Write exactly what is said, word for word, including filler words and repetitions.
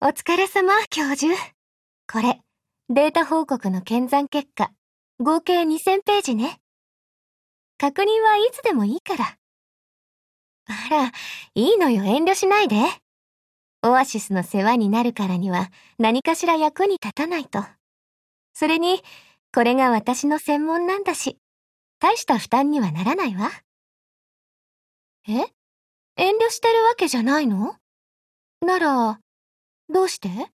お疲れ様、教授。これ、データ報告の検算結果、合計にせんページね。確認はいつでもいいから。あら、いいのよ、遠慮しないで。オアシスの世話になるからには何かしら役に立たないと。それに、これが私の専門なんだし、大した負担にはならないわ。え？遠慮してるわけじゃないの？なら、どうして？